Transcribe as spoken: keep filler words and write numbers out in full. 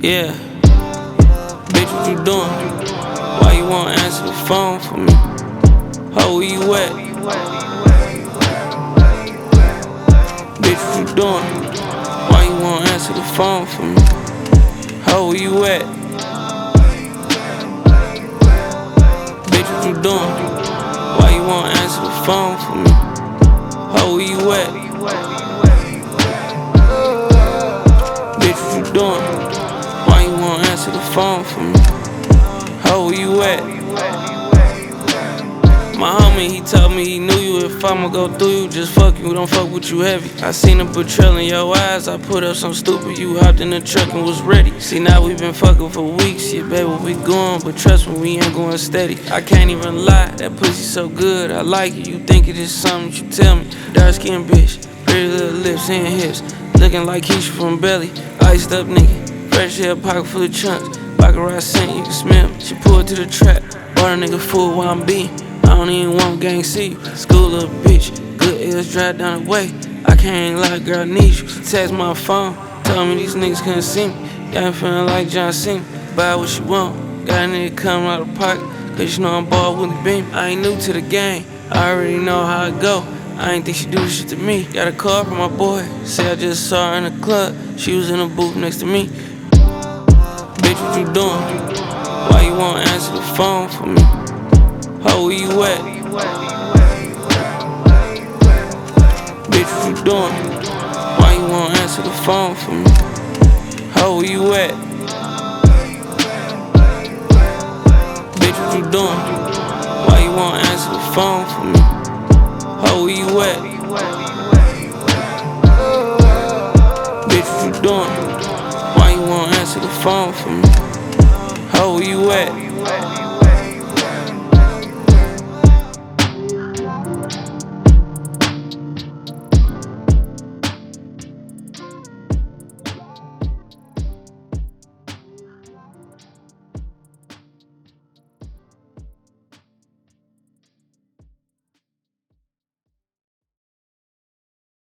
Yeah, bitch, what you doing? Why you won't answer the phone for me? How where you at? Bitch, what you doing? Why you won't answer the phone for me? How where you at? Bitch, what you doing? Why you won't answer the phone for me? How where you at? Bitch, what you doing? Why you won't answer the phone for me? How where you at? My homie, he told me he knew you. If I'ma go through you, just fuck you, don't fuck with you heavy. I seen the betrayal in your eyes. I put up some stupid, you hopped in the truck and was ready. See, now we been fucking for weeks. Yeah, baby, we going, but trust me, we ain't going steady. I can't even lie, that pussy so good, I like it. You think it is something, you tell me. Dark skin bitch, pretty little lips and hips, looking like Keisha from Belly. Iced up nigga, fresh hair, pocket full of chunks. Baccarat scent, you can smell me. She pulled to the trap, bought a nigga food while I'm beating. I don't even want gang see you. School little bitch, good ears drive down the way. I can't lie, girl, I need you. She text my phone, told me these niggas couldn't see me. Got me feeling like John Cena. Buy what she want, got a nigga coming out of pocket. Cause you know I'm bald with the beam. I ain't new to the game, I already know how it go. I ain't think she do this shit to me. Got a call from my boy, say I just saw her in the club. She was in the booth next to me. Bitch, what you doing? Why you won't answer the phone for me? How where you at? Bitch, what you doing? Why you won't answer the phone for me? How where you at? Bitch, what you doing? Why you won't answer the phone for me? How where you at? Bitch, what you doing? Why you won't answer the phone for me? How where you at?